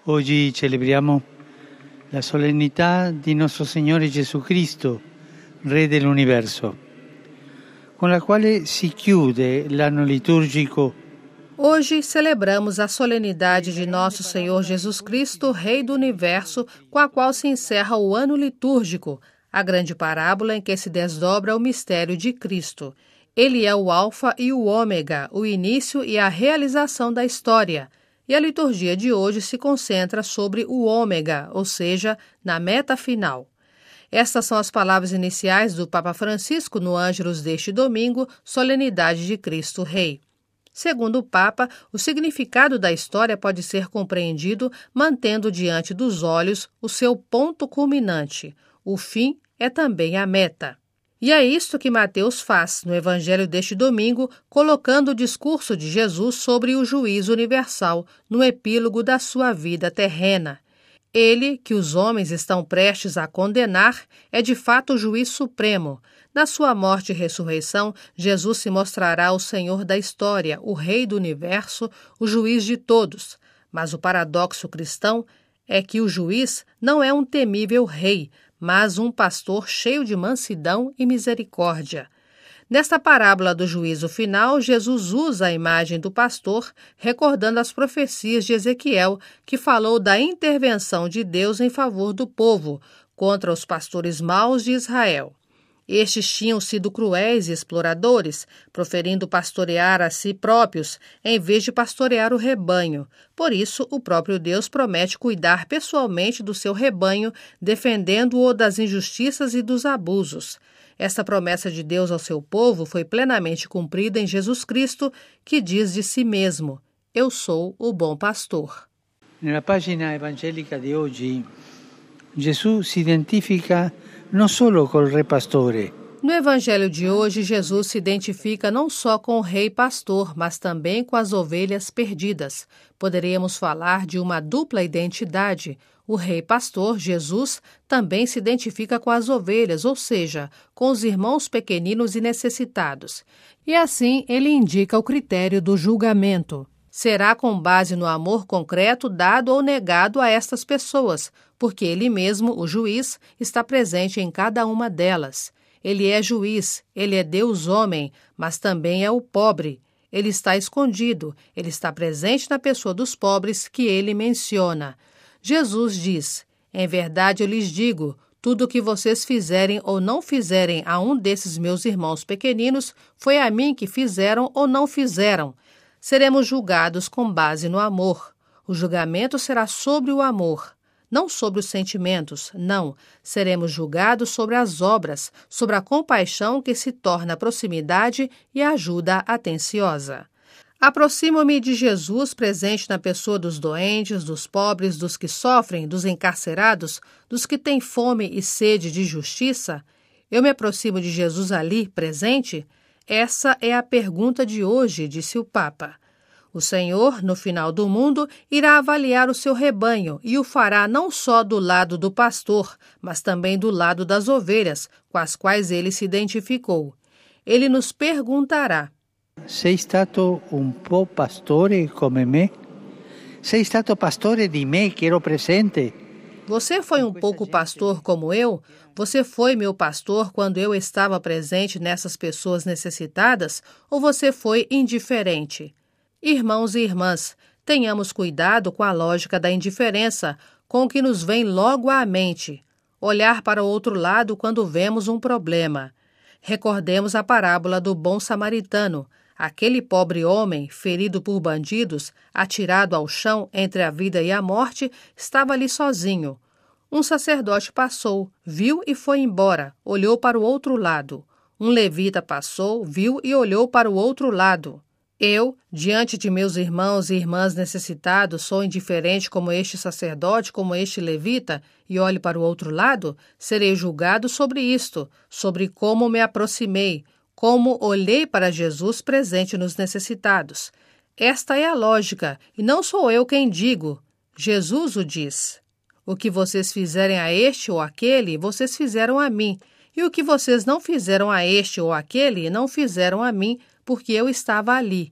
Oggi celebriamo la solennità di nostro Signore Gesù Cristo, Re dell'Universo, con la quale si chiude l'anno liturgico. Hoje celebramos a solenidade de Nosso Senhor Jesus Cristo, Rei do Universo, com a qual se encerra o ano litúrgico, a grande parábola em que se desdobra o mistério de Cristo. Ele é o Alfa e o Ômega, o início e a realização da história. E a liturgia de hoje se concentra sobre o Ômega, ou seja, na meta final. Estas são as palavras iniciais do Papa Francisco no Ângelus deste domingo, Solenidade de Cristo Rei. Segundo o Papa, o significado da história pode ser compreendido mantendo diante dos olhos o seu ponto culminante. O fim é também a meta. E é isto que Mateus faz no Evangelho deste domingo, colocando o discurso de Jesus sobre o juízo universal no epílogo da sua vida terrena. Ele, que os homens estão prestes a condenar, é de fato o juiz supremo. Na sua morte e ressurreição, Jesus se mostrará o Senhor da história, o Rei do Universo, o juiz de todos. Mas o paradoxo cristão é que o juiz não é um temível rei, mas um pastor cheio de mansidão e misericórdia. Nesta parábola do juízo final, Jesus usa a imagem do pastor, recordando as profecias de Ezequiel, que falou da intervenção de Deus em favor do povo, contra os pastores maus de Israel. Estes tinham sido cruéis e exploradores, proferindo pastorear a si próprios, em vez de pastorear o rebanho. Por isso, o próprio Deus promete cuidar pessoalmente do seu rebanho, defendendo-o das injustiças e dos abusos. Esta promessa de Deus ao seu povo foi plenamente cumprida em Jesus Cristo, que diz de si mesmo: Eu sou o bom pastor. Nella pagina evangelica di oggi, Gesù si identifica non solo col Re Pastore. No Evangelho de hoje, Jesus se identifica não só com o rei pastor, mas também com as ovelhas perdidas. Poderíamos falar de uma dupla identidade. O rei pastor, Jesus, também se identifica com as ovelhas, ou seja, com os irmãos pequeninos e necessitados. E assim, ele indica o critério do julgamento. Será com base no amor concreto dado ou negado a estas pessoas, porque ele mesmo, o juiz, está presente em cada uma delas. Ele é juiz, ele é Deus-homem, mas também é o pobre. Ele está escondido, ele está presente na pessoa dos pobres que ele menciona. Jesus diz: Em verdade eu lhes digo, tudo o que vocês fizerem ou não fizerem a um desses meus irmãos pequeninos, foi a mim que fizeram ou não fizeram. Seremos julgados com base no amor. O julgamento será sobre o amor, não sobre os sentimentos, não. Seremos julgados sobre as obras, sobre a compaixão que se torna proximidade e ajuda atenciosa. Aproximo-me de Jesus presente na pessoa dos doentes, dos pobres, dos que sofrem, dos encarcerados, dos que têm fome e sede de justiça. Eu me aproximo de Jesus ali, presente? Essa é a pergunta de hoje, disse o Papa. O Senhor, no final do mundo, irá avaliar o seu rebanho e o fará não só do lado do pastor, mas também do lado das ovelhas, com as quais ele se identificou. Ele nos perguntará: Sei stato un po' pastore come me? Sei stato pastore di me che ero presente? Você foi um pouco pastor como eu? Você foi meu pastor quando eu estava presente nessas pessoas necessitadas? Ou você foi indiferente? Irmãos e irmãs, tenhamos cuidado com a lógica da indiferença, com o que nos vem logo à mente. Olhar para o outro lado quando vemos um problema. Recordemos a parábola do bom samaritano. Aquele pobre homem, ferido por bandidos, atirado ao chão entre a vida e a morte, estava ali sozinho. Um sacerdote passou, viu e foi embora, olhou para o outro lado. Um levita passou, viu e olhou para o outro lado. Eu, diante de meus irmãos e irmãs necessitados, sou indiferente como este sacerdote, como este levita, e olho para o outro lado? Serei julgado sobre isto, sobre como me aproximei, como olhei para Jesus presente nos necessitados. Esta é a lógica, e não sou eu quem digo. Jesus o diz. O que vocês fizerem a este ou aquele, vocês fizeram a mim. E o que vocês não fizeram a este ou aquele, não fizeram a mim, porque eu estava ali.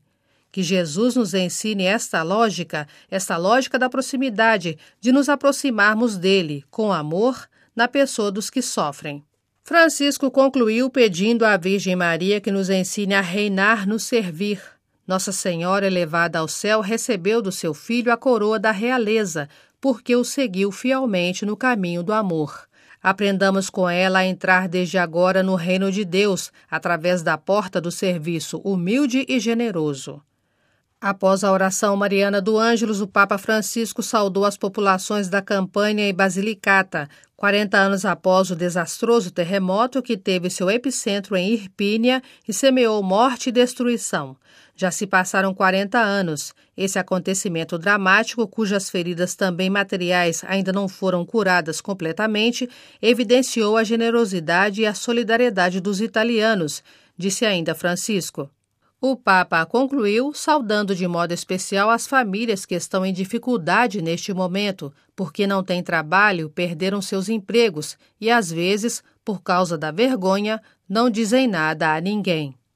Que Jesus nos ensine esta lógica da proximidade, de nos aproximarmos dele, com amor, na pessoa dos que sofrem. Francisco concluiu pedindo à Virgem Maria que nos ensine a reinar no servir. Nossa Senhora, elevada ao céu, recebeu do seu filho a coroa da realeza, porque o seguiu fielmente no caminho do amor. Aprendamos com ela a entrar desde agora no reino de Deus, através da porta do serviço humilde e generoso. Após a oração mariana do Ângelus, o Papa Francisco saudou as populações da Campânia e Basilicata, 40 anos após o desastroso terremoto que teve seu epicentro em Irpínia e semeou morte e destruição. Já se passaram 40 anos. Esse acontecimento dramático, cujas feridas também materiais ainda não foram curadas completamente, evidenciou a generosidade e a solidariedade dos italianos, disse ainda Francisco. O Papa concluiu saudando de modo especial as famílias que estão em dificuldade neste momento, porque não têm trabalho, perderam seus empregos e, às vezes, por causa da vergonha, não dizem nada a ninguém.